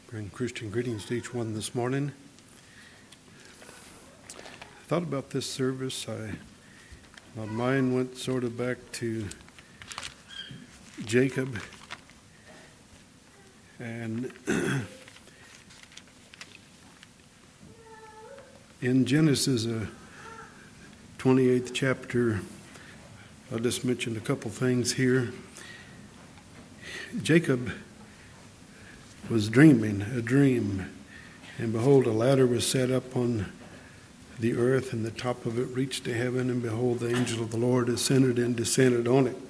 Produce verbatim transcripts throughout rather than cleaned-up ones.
Bring Christian greetings to each one this morning. I thought about this service. I, my mind went sort of back to Jacob. And in Genesis, uh, twenty-eighth chapter, I'll just mention a couple things here. Jacob was dreaming a dream, and behold, a ladder was set up on the earth, and the top of it reached to heaven, and behold, the angel of the Lord ascended and descended on it.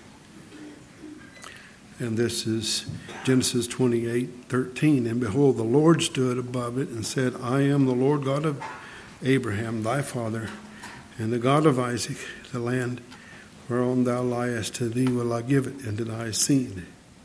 And this is Genesis twenty-eight thirteen. And behold, the Lord stood above it and said, I am the Lord God of Abraham, thy father, and the God of Isaac. The land whereon thou liest, to thee will I give it, and to thy seed.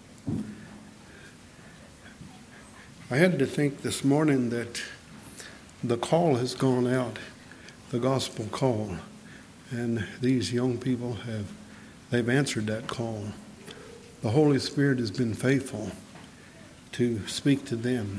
I had to think this morning that the call has gone out, the gospel call, and these young people have, they've answered that call. The Holy Spirit has been faithful to speak to them,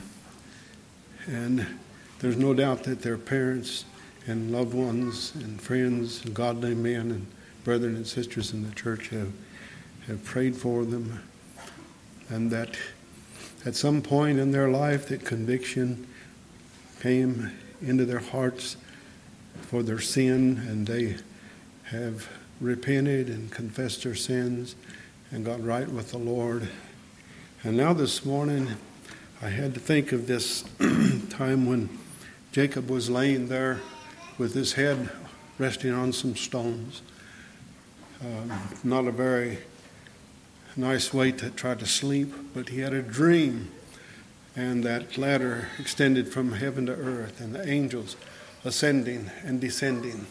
and there's no doubt that their parents and loved ones and friends and godly men and brethren and sisters in the church have, have prayed for them, and that at some point in their life that conviction came into their hearts for their sin, and they have repented and confessed their sins and got right with the Lord. And now this morning I had to think of this time when Jacob was laying there with his head resting on some stones. Um, not a very nice way to try to sleep, but he had a dream, and that ladder extended from heaven to earth, and the angels ascending and descending.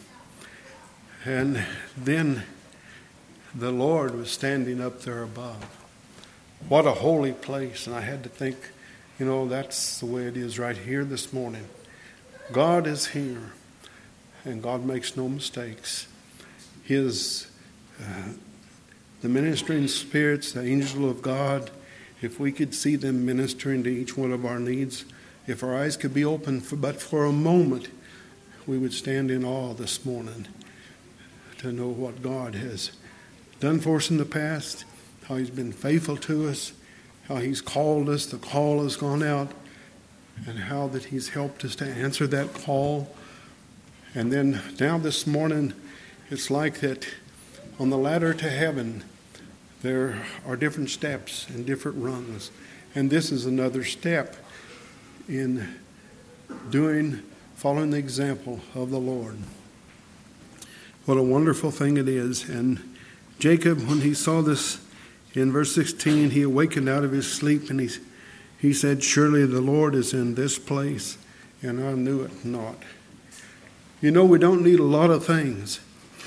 And then the Lord was standing up there above. What a holy place. And I had to think, you know, that's the way it is right here this morning. God is here, and God makes no mistakes. His uh, The ministering spirits, the angel of God, if we could see them ministering to each one of our needs, if our eyes could be open for, but for a moment, we would stand in awe this morning to know what God has done for us in the past, how he's been faithful to us, how he's called us, the call has gone out, and how that he's helped us to answer that call. And then now this morning, it's like that on the ladder to heaven, there are different steps and different rungs. And this is another step in doing, following the example of the Lord. What a wonderful thing it is. And Jacob, when he saw this in verse sixteen, he awakened out of his sleep, and he, he said, surely the Lord is in this place, and I knew it not. You know, we don't need a lot of things.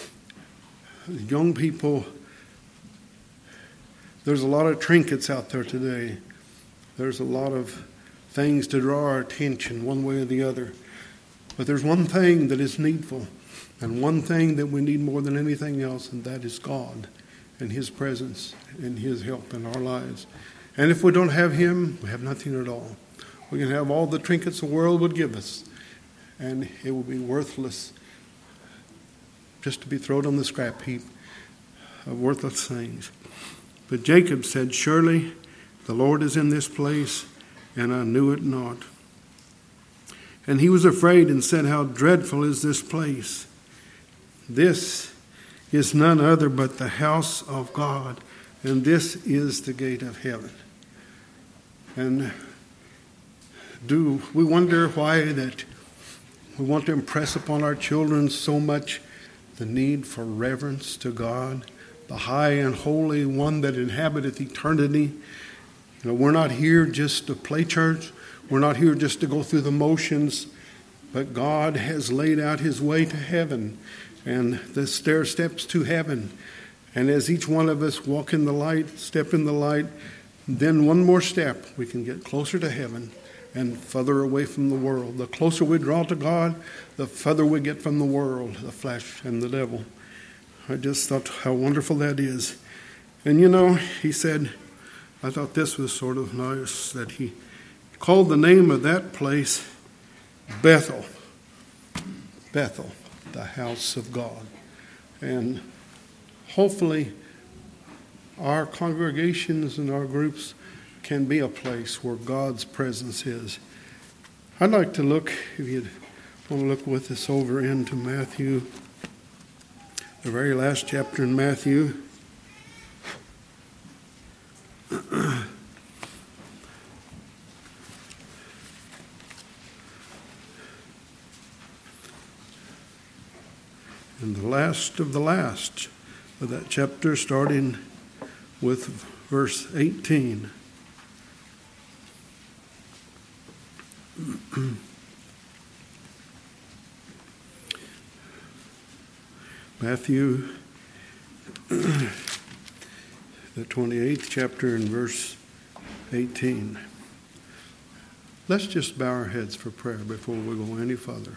Young people, there's a lot of trinkets out there today. There's a lot of things to draw our attention one way or the other. But there's one thing that is needful, and one thing that we need more than anything else, and that is God and his presence and his help in our lives. And if we don't have him, we have nothing at all. We can have all the trinkets the world would give us, and it will be worthless, just to be thrown on the scrap heap of worthless things. But Jacob said, surely the Lord is in this place, and I knew it not. And he was afraid and said, how dreadful is this place? This is none other but the house of God, and this is the gate of heaven. And do we wonder why that we want to impress upon our children so much the need for reverence to God, the high and holy one that inhabiteth eternity? You know, we're not here just to play church. We're not here just to go through the motions, but God has laid out his way to heaven and the stair steps to heaven. And as each one of us walk in the light, step in the light, then one more step, we can get closer to heaven and further away from the world. The closer we draw to God, the further we get from the world, the flesh, and the devil. I just thought how wonderful that is. And you know, he said, I thought this was sort of nice that he called the name of that place Bethel. Bethel, the house of God. And hopefully our congregations and our groups can be a place where God's presence is. I'd like to look, if you'd want to look with us over into Matthew, the very last chapter in Matthew. And the last of the last of that chapter, starting with verse eighteen. Matthew, the twenty-eighth chapter and verse eighteen. Let's just bow our heads for prayer before we go any further.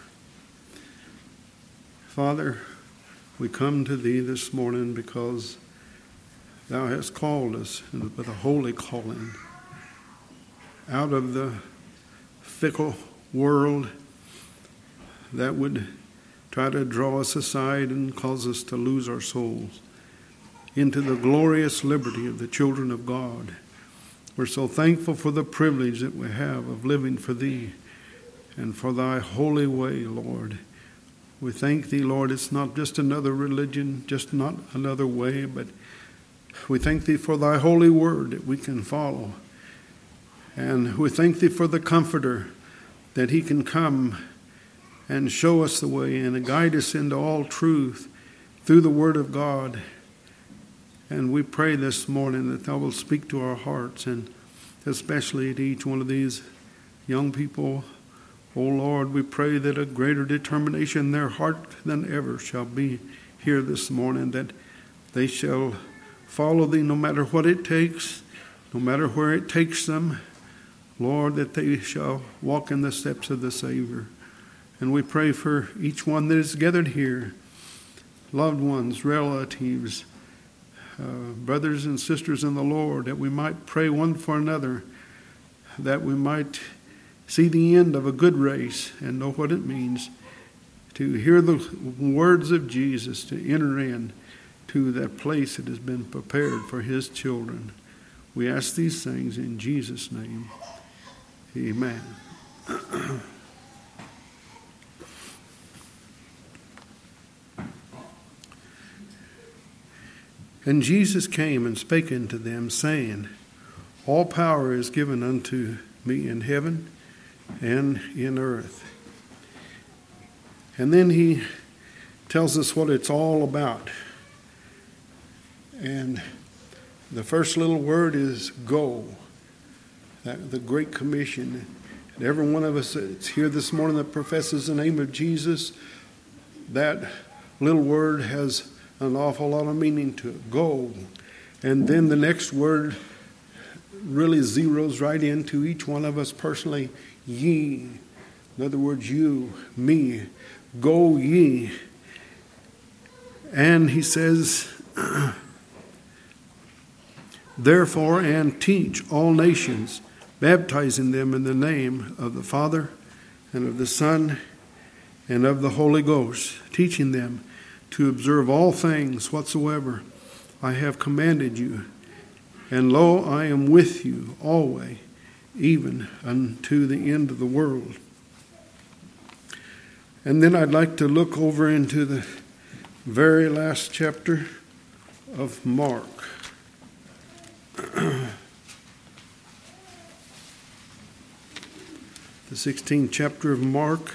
Father, we come to Thee this morning because Thou hast called us with a holy calling out of the fickle world that would try to draw us aside and cause us to lose our souls into the glorious liberty of the children of God. We're so thankful for the privilege that we have of living for Thee and for Thy holy way, Lord. We thank Thee, Lord, it's not just another religion, just not another way, but we thank Thee for Thy holy word that we can follow. And we thank Thee for the Comforter, that He can come and show us the way and guide us into all truth through the Word of God. And we pray this morning that Thou will speak to our hearts, and especially to each one of these young people. Oh Lord, we pray that a greater determination in their heart than ever shall be here this morning, that they shall follow Thee no matter what it takes, no matter where it takes them. Lord, that they shall walk in the steps of the Savior. And we pray for each one that is gathered here, loved ones, relatives, uh, brothers and sisters in the Lord, that we might pray one for another, that we might see the end of a good race and know what it means to hear the words of Jesus, to enter in to that place that has been prepared for His children. We ask these things in Jesus' name. Amen. And Jesus came and spake unto them, saying, All power is given unto me in heaven and in earth. And then He tells us what it's all about. And the first little word is go. That, the Great Commission. And every one of us that's here this morning that professes the name of Jesus, that little word has an awful lot of meaning to it. Go. And then the next word really zeroes right into each one of us personally. Ye. In other words, you, me. Go ye. And He says, Therefore, and teach all nations, baptizing them in the name of the Father and of the Son and of the Holy Ghost, teaching them to observe all things whatsoever I have commanded you. And lo, I am with you always, even unto the end of the world. And then I'd like to look over into the very last chapter of Mark. The sixteenth chapter of Mark.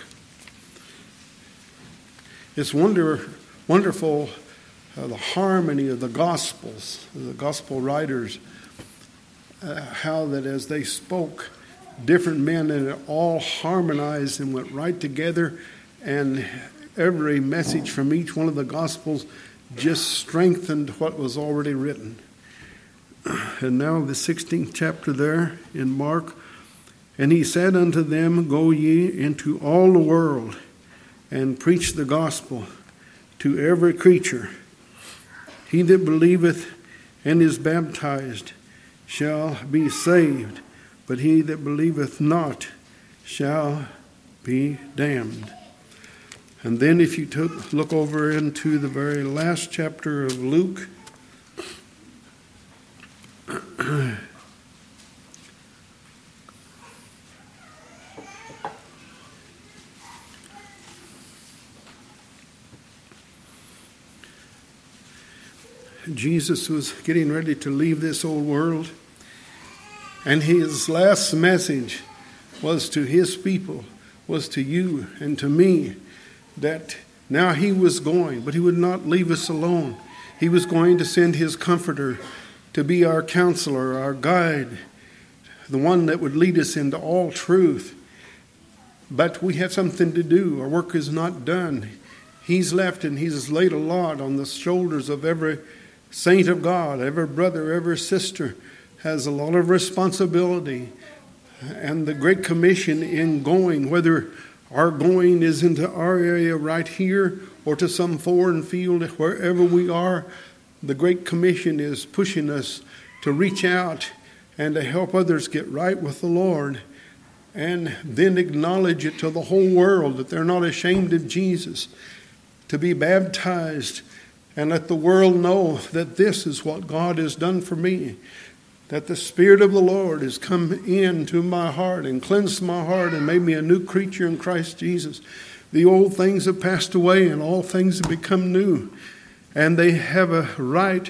It's wonder, wonderful uh, the harmony of the Gospels, the Gospel writers, uh, how that as they spoke, different men, and it all harmonized and went right together, and every message from each one of the Gospels just strengthened what was already written. And now the sixteenth chapter there in Mark. And He said unto them, Go ye into all the world, and preach the gospel to every creature. He that believeth and is baptized shall be saved, but he that believeth not shall be damned. And then if you took, look over into the very last chapter of Luke, Jesus was getting ready to leave this old world, and his last message was to his people, was to you and to me, that now he was going, but he would not leave us alone. He was going to send his comforter to be our counselor, our guide, the one that would lead us into all truth. But we have something to do. Our work is not done. He's left, and he's laid a lot on the shoulders of every saint of God. Every brother, every sister has a lot of responsibility. And the Great Commission in going, whether our going is into our area right here or to some foreign field, wherever we are, the Great Commission is pushing us to reach out and to help others get right with the Lord, and then acknowledge it to the whole world that they're not ashamed of Jesus, to be baptized and let the world know that this is what God has done for me, that the Spirit of the Lord has come into my heart and cleansed my heart and made me a new creature in Christ Jesus. The old things have passed away and all things have become new. And they have a right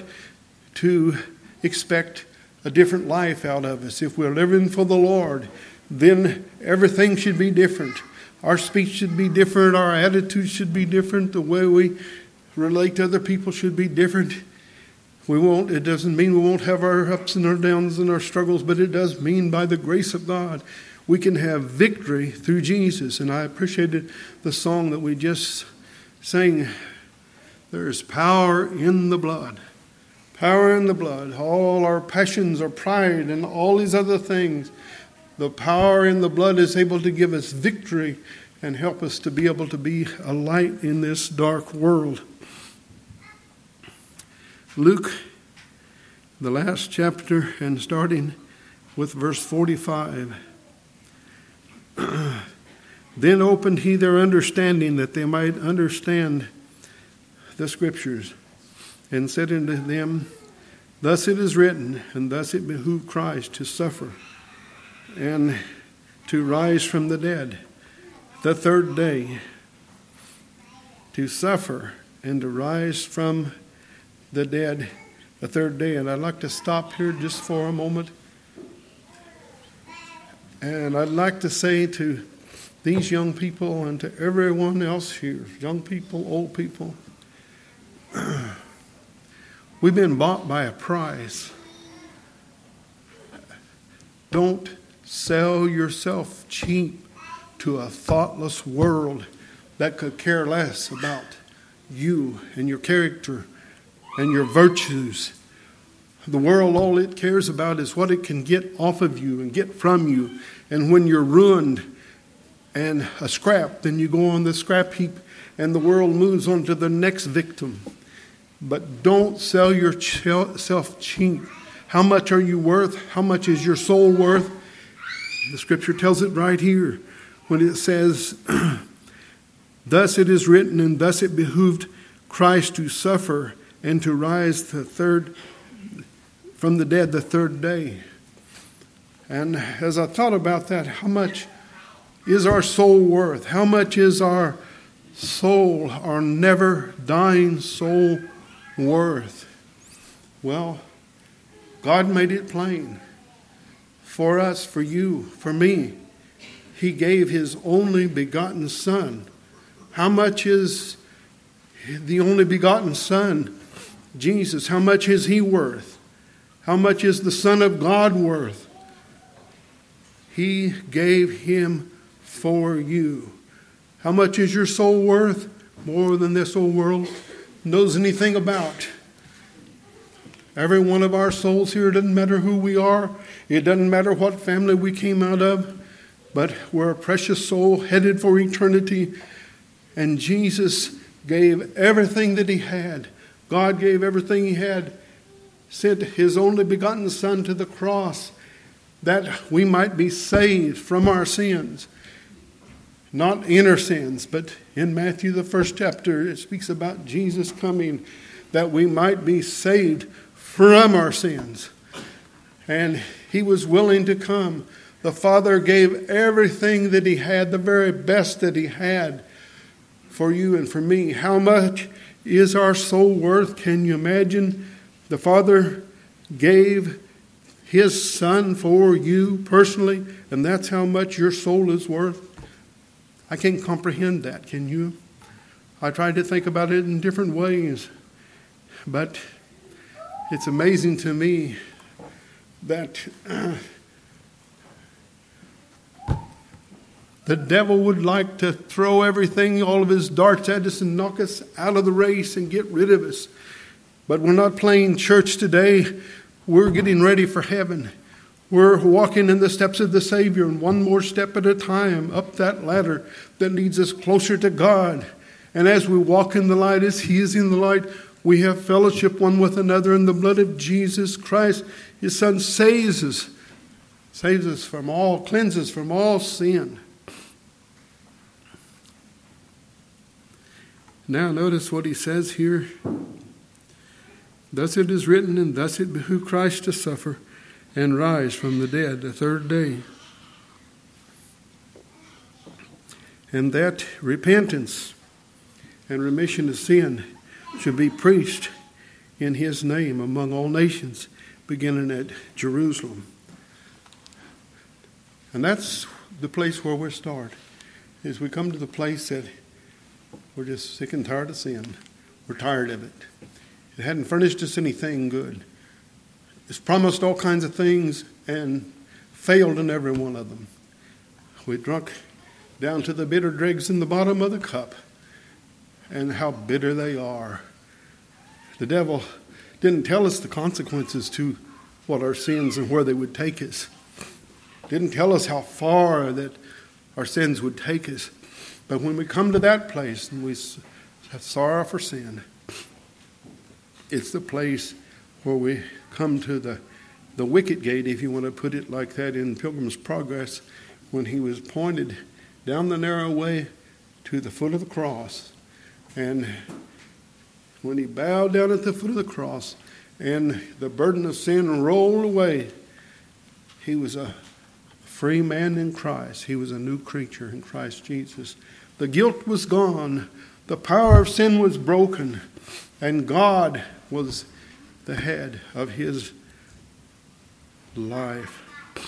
to expect a different life out of us. If we're living for the Lord, then everything should be different. Our speech should be different. Our attitude should be different. The way we relate to other people should be different. We won't, it doesn't mean we won't have our ups and our downs and our struggles, but it does mean by the grace of God, we can have victory through Jesus. And I appreciated the song that we just sang. There is power in the blood. Power in the blood. All our passions, our pride, and all these other things. The power in the blood is able to give us victory and help us to be able to be a light in this dark world. Luke, the last chapter, and starting with verse forty-five. Then opened he their understanding, that they might understand the Scriptures, and said unto them, Thus it is written, and thus it behooved Christ to suffer, and to rise from the dead the third day, to suffer and to rise from the dead the third day. And I'd like to stop here just for a moment. And I'd like to say to these young people and to everyone else here, young people, old people, we've been bought by a price. Don't sell yourself cheap to a thoughtless world that could care less about you and your character and your virtues. The world, all it cares about is what it can get off of you and get from you. And when you're ruined and a scrap, then you go on the scrap heap and the world moves on to the next victim. But don't sell yourself cheap. How much are you worth? How much is your soul worth? The Scripture tells it right here when it says, Thus it is written, and thus it behooved Christ to suffer and to rise the third from the dead the third day. And as I thought about that, how much is our soul worth? How much is our soul, our never dying soul, worth? Well, God made it plain for us, for you, for me. He gave his only begotten Son. How much is the only begotten Son, Jesus, how much is he worth? How much is the Son of God worth? He gave him for you. How much is your soul worth? More than this old world knows anything about. Every one of our souls here, it doesn't matter who we are. It doesn't matter what family we came out of. But we're a precious soul headed for eternity. And Jesus gave everything that he had. God gave everything he had. Sent his only begotten Son to the cross that we might be saved from our sins. Not inner sins, but in Matthew, the first chapter, it speaks about Jesus coming, that we might be saved from our sins. And he was willing to come. The Father gave everything that he had, the very best that he had for you and for me. How much is our soul worth? Can you imagine? The Father gave his Son for you personally, and that's how much your soul is worth. I can't comprehend that, can you? I tried to think about it in different ways, but it's amazing to me that uh, the devil would like to throw everything, all of his darts at us and knock us out of the race and get rid of us. But we're not playing church today. We're getting ready for heaven. We're walking in the steps of the Savior, and one more step at a time up that ladder that leads us closer to God. And as we walk in the light, as he is in the light, we have fellowship one with another in the blood of Jesus Christ. His Son saves us, saves us from all, cleanses from all sin. Now notice what he says here. Thus it is written, and thus it behooved Christ to suffer and rise from the dead the third day. And that repentance and remission of sin should be preached in his name among all nations, beginning at Jerusalem. And that's the place where we start, is we come to the place that we're just sick and tired of sin. We're tired of it. It hadn't furnished us anything good. It's promised all kinds of things and failed in every one of them. We drunk down to the bitter dregs in the bottom of the cup, and how bitter they are. The devil didn't tell us the consequences to what our sins and where they would take us. Didn't tell us how far that our sins would take us. But when we come to that place and we have sorrow for sin, it's the place where we come to the, the wicket gate, if you want to put it like that, in Pilgrim's Progress, when he was pointed down the narrow way to the foot of the cross. And when he bowed down at the foot of the cross and the burden of sin rolled away, he was a free man in Christ. He was a new creature in Christ Jesus. The guilt was gone. The power of sin was broken. And God was the head of his life.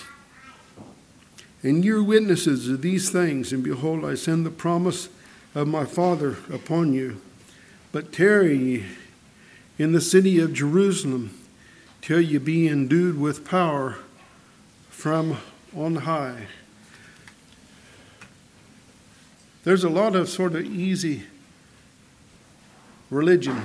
And you're witnesses of these things, and behold, I send the promise of my Father upon you. But tarry ye in the city of Jerusalem till ye be endued with power from on high. There's a lot of sort of easy religion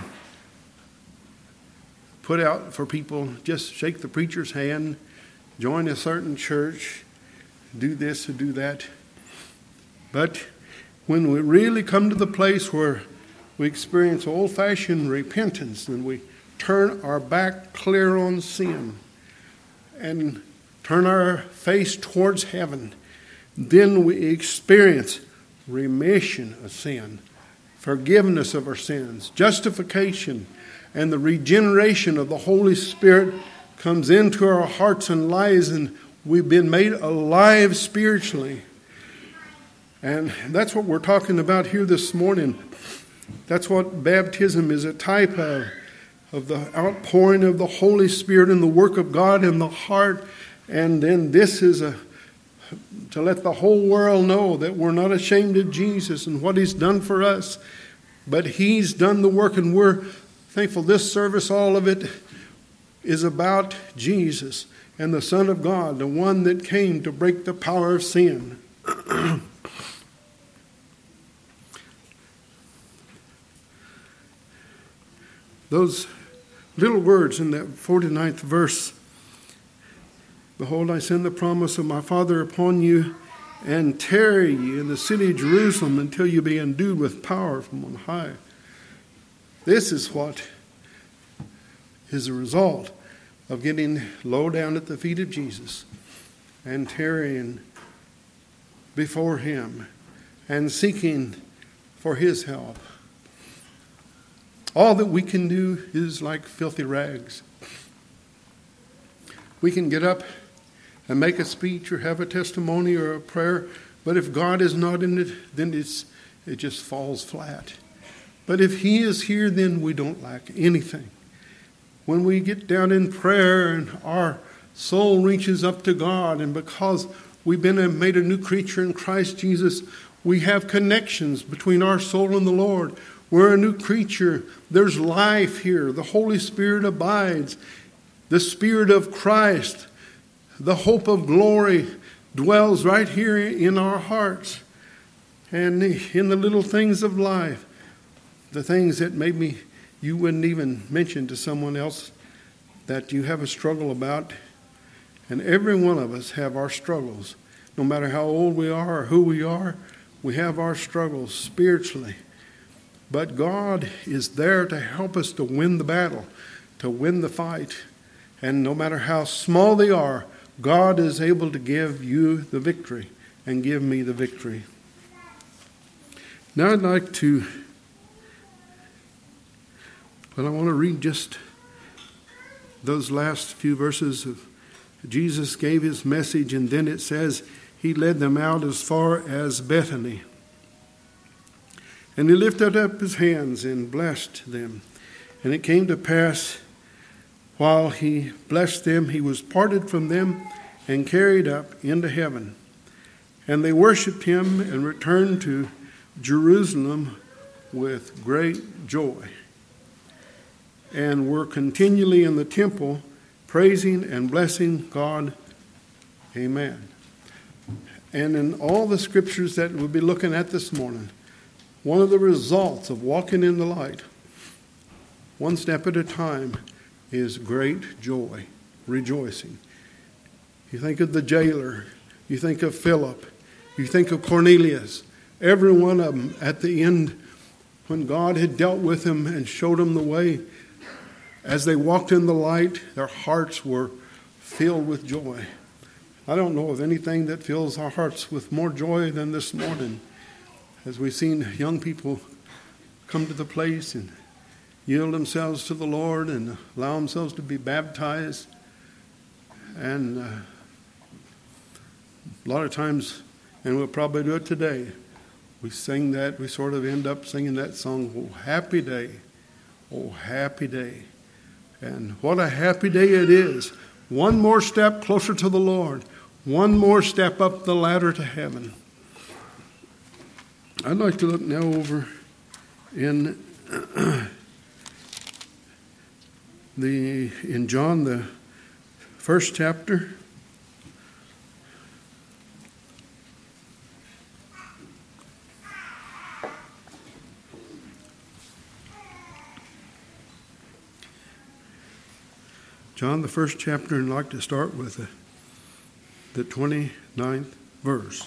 put out for people. Just shake the preacher's hand, join a certain church, do this or do that. But when we really come to the place where we experience old-fashioned repentance and we turn our back clear on sin and turn our face towards heaven, then we experience remission of sin, forgiveness of our sins, justification, and the regeneration of the Holy Spirit comes into our hearts and lives, and we've been made alive spiritually. And that's what we're talking about here this morning. That's what baptism is a type of, of the outpouring of the Holy Spirit and the work of God in the heart. And then this is a to let the whole world know that we're not ashamed of Jesus and what he's done for us, but he's done the work, and we're thankful. This service, all of it, is about Jesus and the Son of God, the one that came to break the power of sin. Those little words in that forty-ninth verse, behold, I send the promise of my Father upon you, and tarry ye in the city of Jerusalem until you be endued with power from on high. This is what is a result of getting low down at the feet of Jesus and tarrying before Him and seeking for His help. All that we can do is like filthy rags. We can get up and make a speech or have a testimony or a prayer, but if God is not in it, then it's, it just falls flat. But if He is here, then we don't lack anything. When we get down in prayer and our soul reaches up to God, and because we've been made a new creature in Christ Jesus, we have connections between our soul and the Lord. We're a new creature. There's life here. The Holy Spirit abides. The Spirit of Christ, the hope of glory, dwells right here in our hearts. And in the little things of life, the things that maybe you wouldn't even mention to someone else that you have a struggle about. And every one of us have our struggles. No matter how old we are or who we are, we have our struggles spiritually. But God is there to help us to win the battle, to win the fight. And no matter how small they are, God is able to give you the victory and give me the victory. Now I'd like to, but I want to read just those last few verses of Jesus gave His message, and then it says He led them out as far as Bethany. And He lifted up His hands and blessed them. And it came to pass, while He blessed them, He was parted from them and carried up into heaven. And they worshipped Him and returned to Jerusalem with great joy, and were continually in the temple, praising and blessing God. Amen. And in all the scriptures that we'll be looking at this morning, one of the results of walking in the light, one step at a time, is great joy, rejoicing. You think of the jailer, you think of Philip, you think of Cornelius, every one of them at the end, when God had dealt with them and showed them the way, as they walked in the light, their hearts were filled with joy. I don't know of anything that fills our hearts with more joy than this morning, as we've seen young people come to the place and yield themselves to the Lord and allow themselves to be baptized. And uh, a lot of times, and we'll probably do it today, we sing that, we sort of end up singing that song, "Oh, happy day, oh, happy day." And what a happy day it is. One more step closer to the Lord. One more step up the ladder to heaven. I'd like to look now over in the in John, the first chapter. John, the first chapter, and I'd like to start with the, the twenty-ninth verse.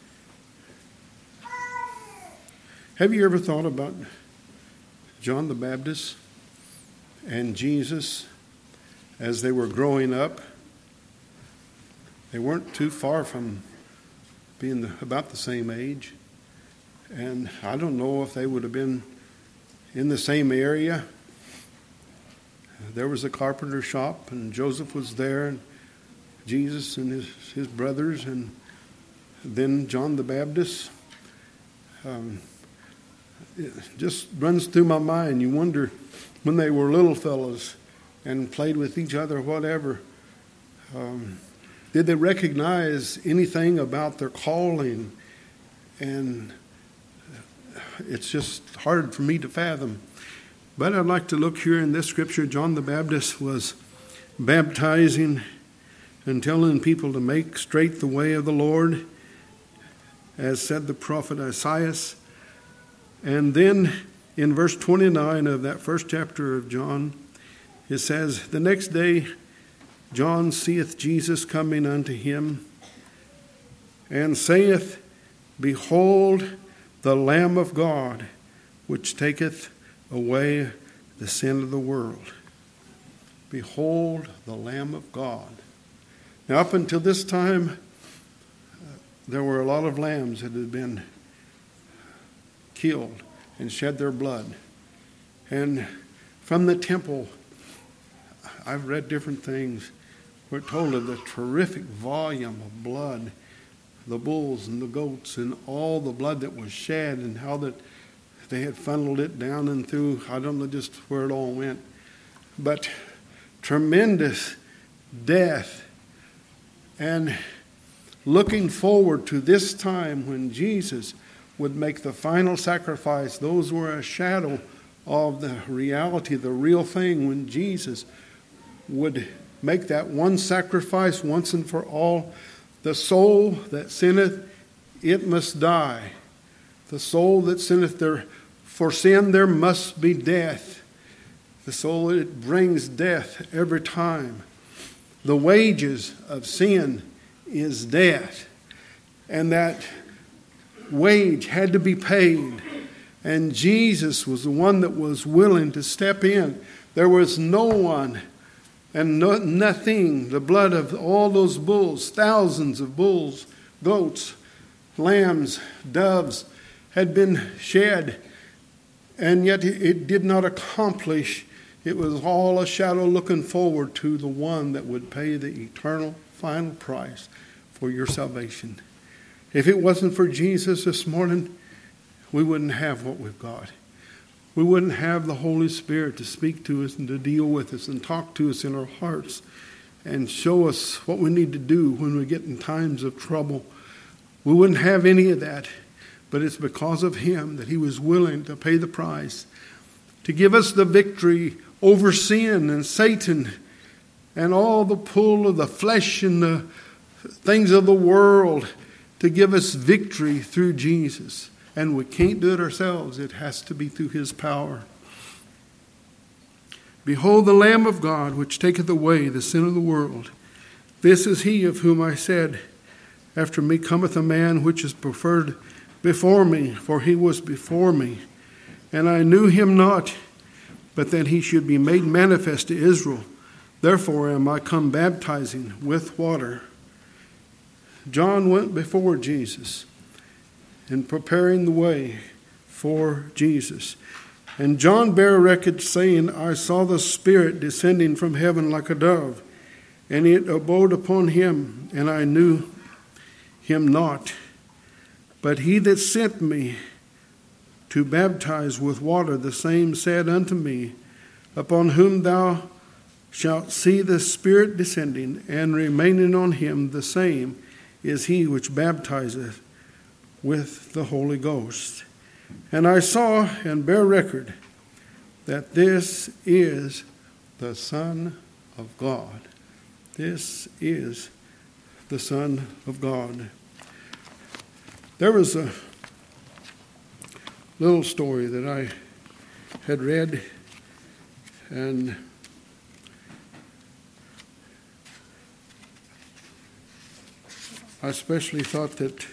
Have you ever thought about John the Baptist and Jesus as they were growing up? They weren't too far from being the, about the same age. And I don't know if they would have been in the same area. There was a carpenter shop, and Joseph was there, and Jesus and his, his brothers, and then John the Baptist. Um, it just runs through my mind. You wonder, when they were little fellows and played with each other, whatever, um, did they recognize anything about their calling? And it's just hard for me to fathom. But I'd like to look here in this scripture. John the Baptist was baptizing and telling people to make straight the way of the Lord, as said the prophet Isaiah. And then in verse twenty-nine of that first chapter of John, it says, "The next day John seeth Jesus coming unto him, and saith, Behold, the Lamb of God, which taketh away the sin of the world." Behold, the Lamb of God. Now, up until this time, uh, there were a lot of lambs that had been killed and shed their blood. And from the temple, I've read different things. We're told of the terrific volume of blood, the bulls and the goats and all the blood that was shed, and how that they had funneled it down and through. I don't know just where it all went. But tremendous death. And looking forward to this time when Jesus would make the final sacrifice. Those were a shadow of the reality, the real thing, when Jesus would make that one sacrifice once and for all. The soul that sinneth, it must die. The soul that sinneth, there, for sin there must be death. The soul, it brings death every time. The wages of sin is death. And that wage had to be paid. And Jesus was the one that was willing to step in. There was no one and no, nothing, the blood of all those bulls, thousands of bulls, goats, lambs, doves, had been shed. And yet it did not accomplish. It was all a shadow looking forward to the one that would pay the eternal final price for your salvation. If it wasn't for Jesus this morning, we wouldn't have what we've got. We wouldn't have the Holy Spirit to speak to us and to deal with us and talk to us in our hearts and show us what we need to do when we get in times of trouble. We wouldn't have any of that, but it's because of Him that He was willing to pay the price, to give us the victory over sin and Satan and all the pull of the flesh and the things of the world, to give us victory through Jesus. And we can't do it ourselves. It has to be through His power. Behold the Lamb of God, which taketh away the sin of the world. This is He of whom I said, after me cometh a man which is preferred before me, for He was before me. And I knew Him not, but that He should be made manifest to Israel. Therefore am I come baptizing with water. John went before Jesus in preparing the way for Jesus. And John bare record, saying, I saw the Spirit descending from heaven like a dove, and it abode upon Him, and I knew Him not. But He that sent me to baptize with water, the same said unto me, upon whom thou shalt see the Spirit descending and remaining on Him, the same is He which baptizeth with the Holy Ghost. And I saw and bear record that this is the Son of God. This is the Son of God. There was a little story that I had read, and I especially thought that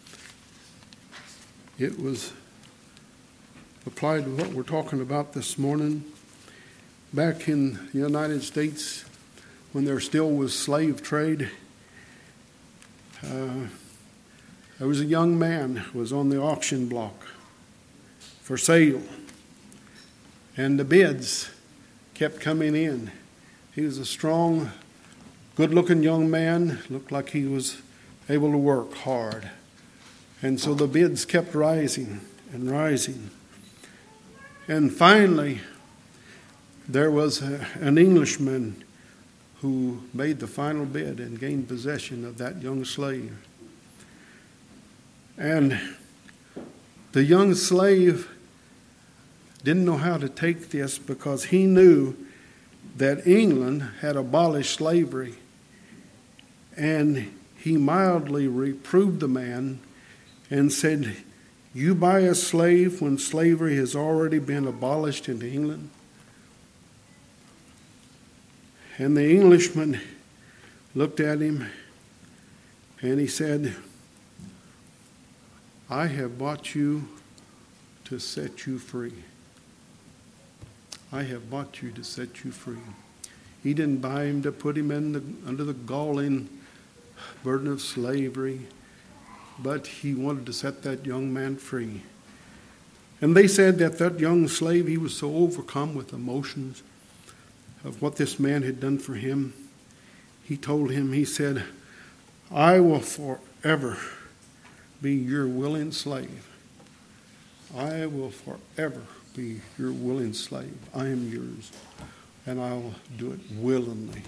it was applied to what we're talking about this morning. Back in the United States, when there still was slave trade, uh, there was a young man who was on the auction block for sale, and the bids kept coming in. He was a strong, good-looking young man, looked like he was able to work hard. And so the bids kept rising and rising. And finally, there was a, an Englishman who made the final bid and gained possession of that young slave. And the young slave didn't know how to take this, because he knew that England had abolished slavery. And he mildly reproved the man and said, you buy a slave when slavery has already been abolished in England? And the Englishman looked at him and he said, I have bought you to set you free. I have bought you to set you free. He didn't buy him to put him in the, under the galling burden of slavery, but he wanted to set that young man free. And they said that that young slave, he was so overcome with emotions of what this man had done for him. He told him, he said, I will forever be your willing slave. I will forever be your willing slave. I am yours, and I'll do it willingly.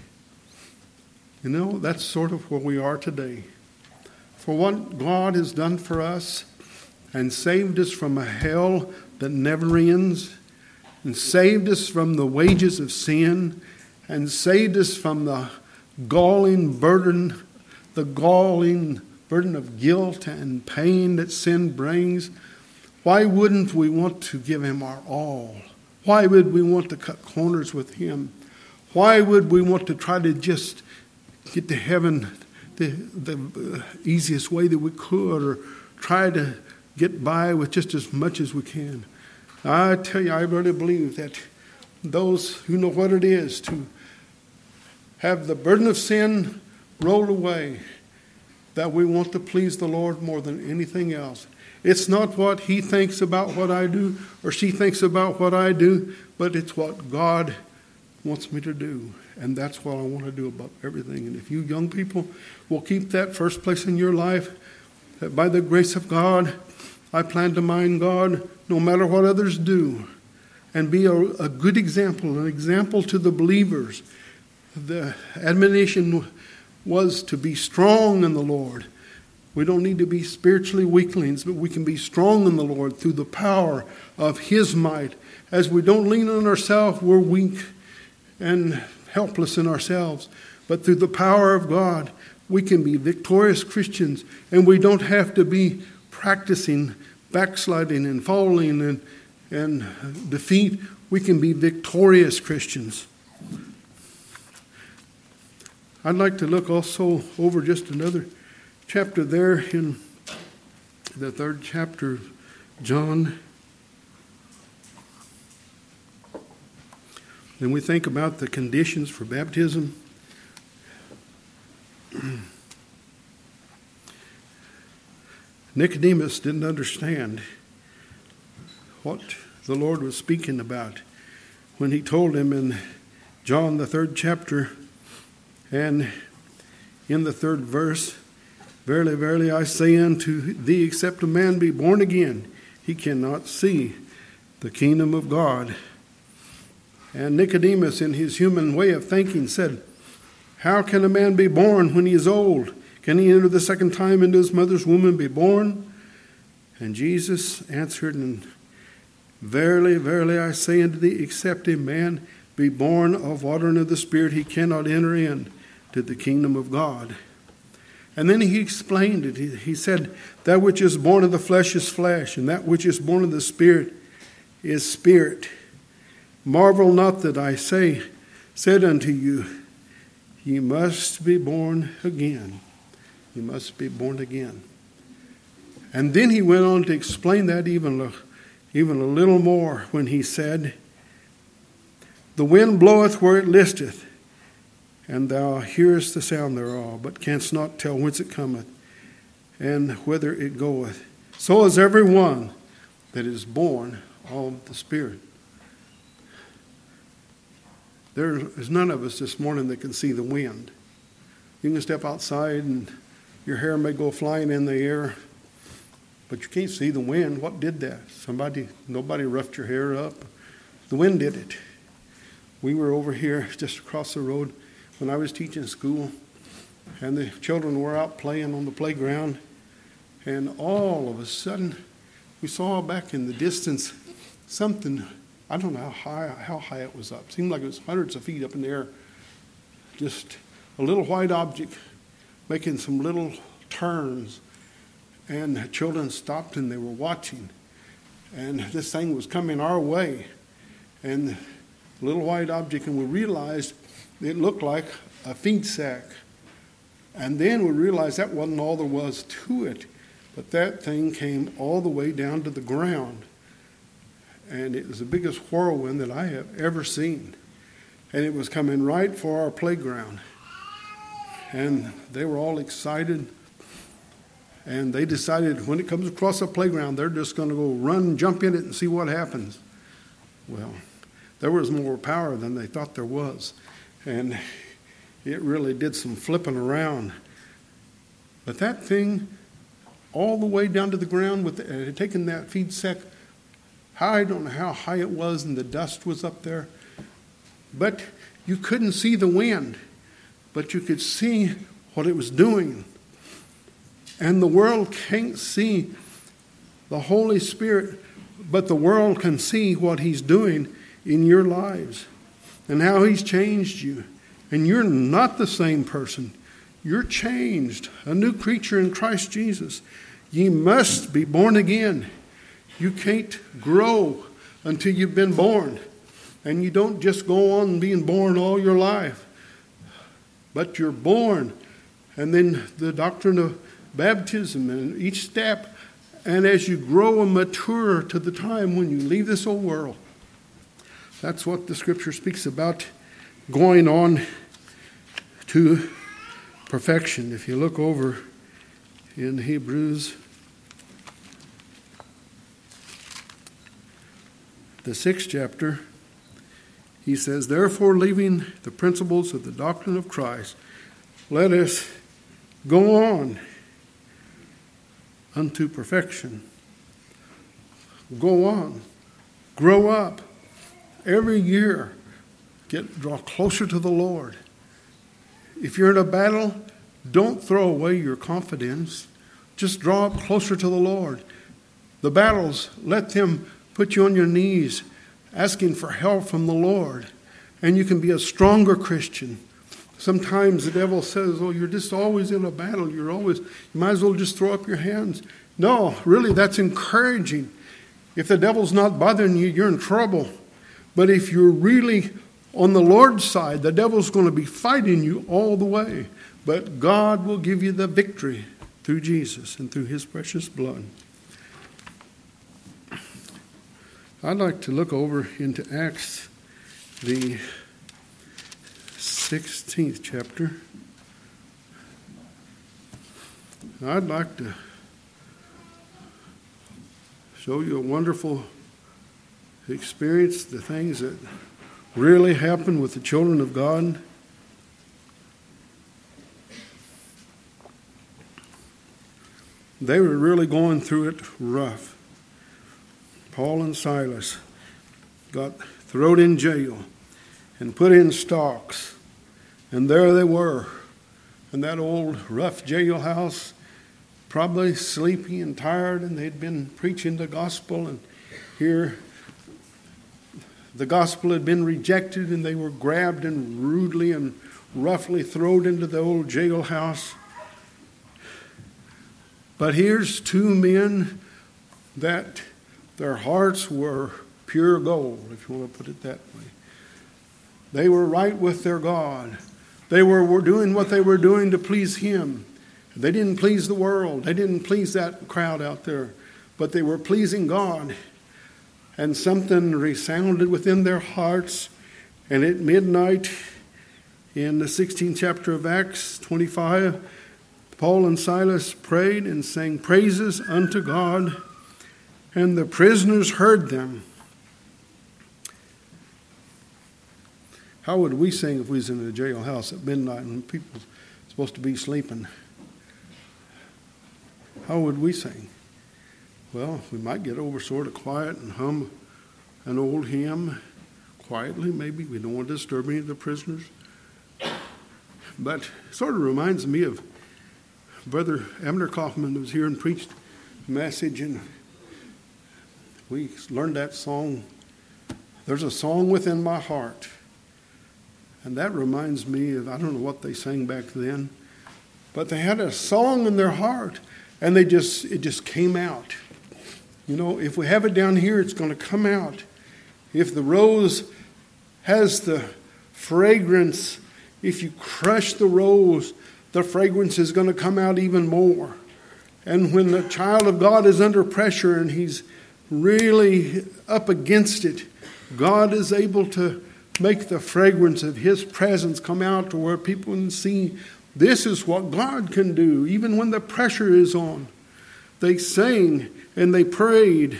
You know, that's sort of where we are today. For what God has done for us and saved us from a hell that never ends, and saved us from the wages of sin, and saved us from the galling burden, the galling burden of guilt and pain that sin brings. Why wouldn't we want to give him our all? Why would we want to cut corners with him? Why would we want to try to just get to heaven the, the easiest way that we could, or try to get by with just as much as we can? I tell you, I really believe that those who know what it is to have the burden of sin rolled away, that we want to please the Lord more than anything else. It's not what he thinks about what I do or she thinks about what I do, but it's what God wants me to do. And that's what I want to do above everything. And if you young people will keep that first place in your life, that by the grace of God, I plan to mind God no matter what others do, and be a, a good example, an example to the believers. The admonition was to be strong in the Lord. We don't need to be spiritually weaklings, but we can be strong in the Lord through the power of his might. As we don't lean on ourselves, we're weak and helpless in ourselves. But through the power of God, we can be victorious Christians, and we don't have to be practicing backsliding and falling and, and defeat. We can be victorious Christians. I'd like to look also over just another chapter there in the third chapter of John. Then we think about the conditions for baptism. Nicodemus didn't understand what the Lord was speaking about when he told him in John, the third chapter, and in the third verse, Verily, verily, I say unto thee, except a man be born again, he cannot see the kingdom of God. And Nicodemus, in his human way of thinking, said, How can a man be born when he is old? Can he enter the second time into his mother's womb and be born? And Jesus answered, and Verily, verily, I say unto thee, except a man be born of water and of the Spirit, he cannot enter in to the kingdom of God. And then he explained it. He, he said, That which is born of the flesh is flesh, and that which is born of the Spirit is spirit. Marvel not that I say, said unto you, Ye must be born again. You must be born again. And then he went on to explain that even a, even a little more when he said, The wind bloweth where it listeth, and thou hearest the sound thereof, but canst not tell whence it cometh, and whither it goeth. So is every one that is born of the Spirit. There is none of us this morning that can see the wind. You can step outside and your hair may go flying in the air, but you can't see the wind. What did that? Somebody, nobody roughed your hair up. The wind did it. We were over here just across the road when I was teaching school, and the children were out playing on the playground, and all of a sudden we saw back in the distance something. I don't know how high, how high it was up. It seemed like it was hundreds of feet up in the air. Just a little white object making some little turns. And the children stopped and they were watching. And this thing was coming our way. And the little white object, and we realized it looked like a feed sack. And then we realized that wasn't all there was to it. But that thing came all the way down to the ground. And it was the biggest whirlwind that I have ever seen. And it was coming right for our playground. And they were all excited. And they decided when it comes across a playground, they're just going to go run, jump in it, and see what happens. Well, there was more power than they thought there was. And it really did some flipping around. But that thing, all the way down to the ground, with the, it had taken that feed sack, I don't know how high it was, and the dust was up there. But you couldn't see the wind, but you could see what it was doing. And the world can't see the Holy Spirit, but the world can see what He's doing in your lives and how He's changed you. And you're not the same person. You're changed, a new creature in Christ Jesus. Ye must be born again. You can't grow until you've been born. And you don't just go on being born all your life. But you're born. And then the doctrine of baptism and each step. And as you grow and mature to the time when you leave this old world. That's what the Scripture speaks about, going on to perfection. If you look over in Hebrews, the sixth chapter, he says, therefore, leaving the principles of the doctrine of Christ, let us go on unto perfection. Go on. Grow up. Every year, get draw closer to the Lord. If you're in a battle, don't throw away your confidence. Just draw up closer to the Lord. The battles, let them put you on your knees, asking for help from the Lord. And you can be a stronger Christian. Sometimes the devil says, oh, you're just always in a battle. You're always, you might as well just throw up your hands. No, really, that's encouraging. If the devil's not bothering you, you're in trouble. But if you're really on the Lord's side, the devil's going to be fighting you all the way. But God will give you the victory through Jesus and through His precious blood. I'd like to look over into Acts, the sixteenth chapter. I'd like to show you a wonderful experience, the things that really happened with the children of God. They were really going through it rough. Paul and Silas got thrown in jail and put in stocks. And there they were in that old rough jailhouse, probably sleepy and tired, and they'd been preaching the gospel, and here the gospel had been rejected, and they were grabbed and rudely and roughly thrown into the old jailhouse. But here's two men that their hearts were pure gold, if you want to put it that way. They were right with their God. They were, were doing what they were doing to please Him. They didn't please the world. They didn't please that crowd out there. But they were pleasing God. And something resounded within their hearts. And at midnight, in the sixteenth chapter of Acts twenty-five, Paul and Silas prayed and sang praises unto God. And the prisoners heard them. How would we sing if we was in a jailhouse at midnight when people are supposed to be sleeping? How would we sing? Well, we might get over sort of quiet and hum an old hymn quietly, maybe. We don't want to disturb any of the prisoners. But it sort of reminds me of Brother Abner Kaufman, who was here and preached a message, and we learned that song, There's a Song Within My Heart. And that reminds me of, I don't know what they sang back then, but they had a song in their heart, and they just it just came out. You know, if we have it down here, it's going to come out. If the rose has the fragrance, if you crush the rose, the fragrance is going to come out even more. And when the child of God is under pressure and he's really up against it, God is able to make the fragrance of His presence come out to where people can see This is what God can do, even when the pressure is on. They sang and they prayed.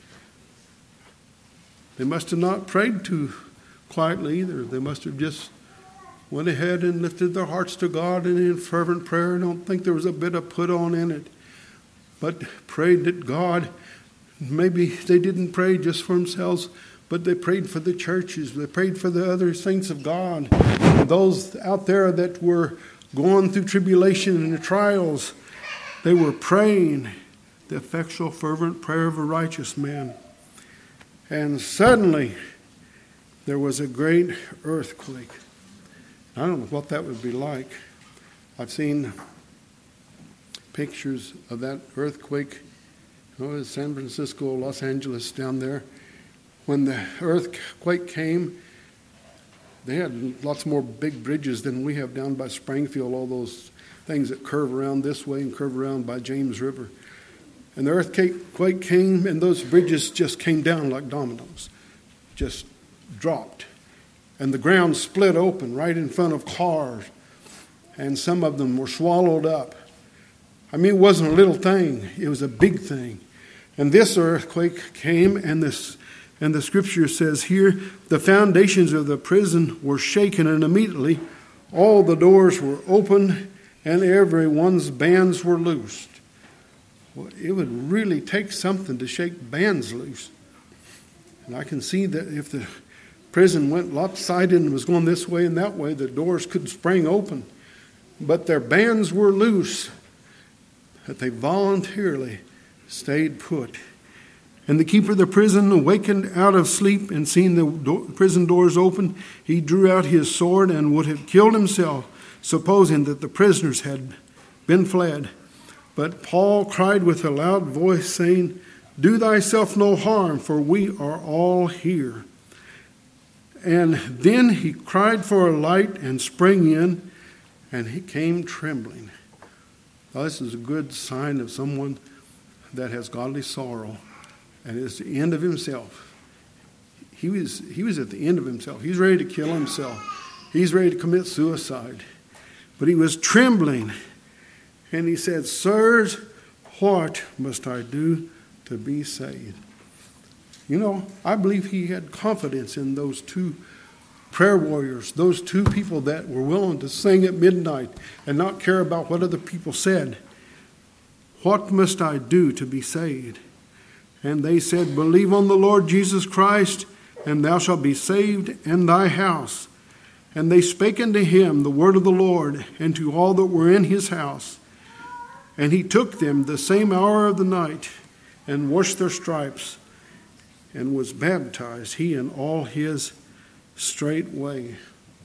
They must have not prayed too quietly either. They must have just went ahead and lifted their hearts to God and in fervent prayer. I don't think there was a bit of put on in it. But prayed that God, maybe they didn't pray just for themselves, but they prayed for the churches. They prayed for the other saints of God. And those out there that were going through tribulation and the trials, they were praying the effectual, fervent prayer of a righteous man. And suddenly, there was a great earthquake. I don't know what that would be like. I've seen pictures of that earthquake. Oh, it was San Francisco, Los Angeles down there. When the earthquake came, they had lots more big bridges than we have down by Springfield, all those things that curve around this way and curve around by James River. And the earthquake came, and those bridges just came down like dominoes, just dropped. And the ground split open right in front of cars, and some of them were swallowed up. I mean, it wasn't a little thing. It was a big thing. And this earthquake came, and this, and the scripture says here, the foundations of the prison were shaken, and immediately all the doors were opened, and everyone's bands were loosed. Well, it would really take something to shake bands loose. And I can see that if the prison went lopsided and was going this way and that way, the doors could spring open. But their bands were loose, that they voluntarily stayed put. And the keeper of the prison, awakened out of sleep and seeing the do- prison doors open, he drew out his sword and would have killed himself, supposing that the prisoners had been fled. But Paul cried with a loud voice, saying, "Do thyself no harm, for we are all here." And then he cried for a light and sprang in, and he came trembling. Now, this is a good sign of someone that has godly sorrow and is the end of himself. He was, he was at the end of himself. He's ready to kill himself. He's ready to commit suicide. But he was trembling, and he said, "Sirs, what must I do to be saved?" You know, I believe he had confidence in those two prayer warriors, those two people that were willing to sing at midnight and not care about what other people said. What must I do to be saved? And they said, "Believe on the Lord Jesus Christ, and thou shalt be saved and thy house." And they spake unto him the word of the Lord, and to all that were in his house. And he took them the same hour of the night, and washed their stripes, and was baptized, he and all his straightway.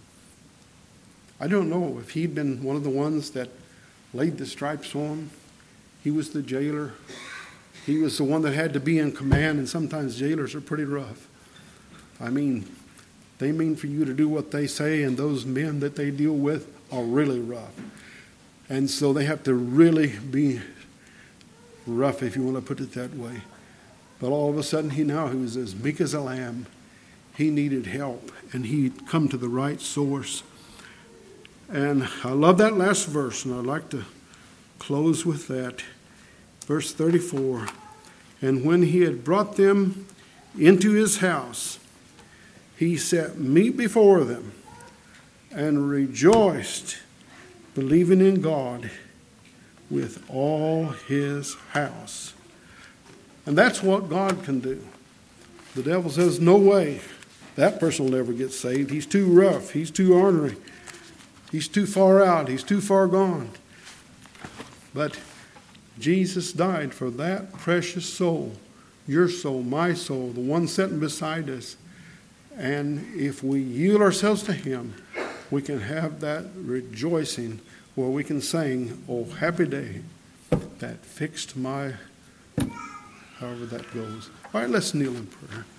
I don't know if he'd been one of the ones that laid the stripes on. He was the jailer. He was the one that had to be in command, and sometimes jailers are pretty rough. I mean, they mean for you to do what they say, and those men that they deal with are really rough. And so they have to really be rough, if you want to put it that way. But all of a sudden, he now he was as meek as a lamb. He needed help, and he'd come to the right source. And I love that last verse, and I'd like to close with that. Verse thirty-four, and when he had brought them into his house, he set meat before them, and rejoiced, believing in God with all his house. And that's what God can do. The devil says, no way. That person will never get saved. He's too rough. He's too ornery. He's too far out. He's too far gone. But Jesus died for that precious soul, your soul, my soul, the one sitting beside us. And if we yield ourselves to him, we can have that rejoicing where we can sing, "Oh, happy day that fixed my," however that goes. All right, let's kneel in prayer.